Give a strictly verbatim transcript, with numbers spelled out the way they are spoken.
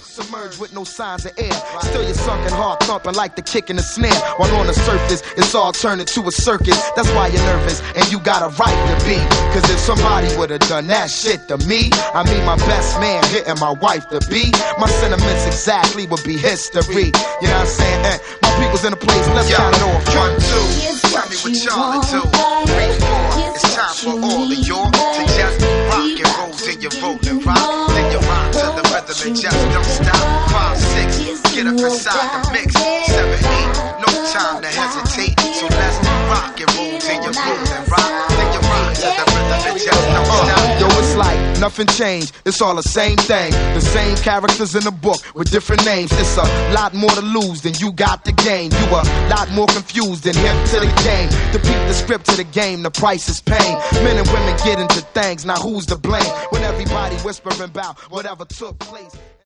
submerged with no signs of air. Still your sunken heart thumping like the kick in the snare. While on the surface, it's all turning to a circus. That's why you're nervous, and you got a right to be. Cause if somebody would've done that shit to me, I mean my best man hitting my wife to be, my sentiments exactly would be history. You know what I'm saying? Eh, my people's in the place, let's Yo, count it off. One, two, tell me what y'all do. Three, four, it's time for all of y'all to just rock and roll till you roll and rock. Then you rock to the rhythm and just don't stop. Five, six, get up inside the mix. Seven, eight, no time to hesitate. So let's rock and roll till you roll and rock. Then you rock to the rhythm and just don't stop. Uh, yo, it's like nothing changed. It's all the same thing. The same characters in the book with different names. It's a lot more to lose than you got the game. You a lot more confused than hip to the game. To peep the script to the game, the price is pain. Men and women get into things, now who's to blame? When everybody whispering about whatever took place.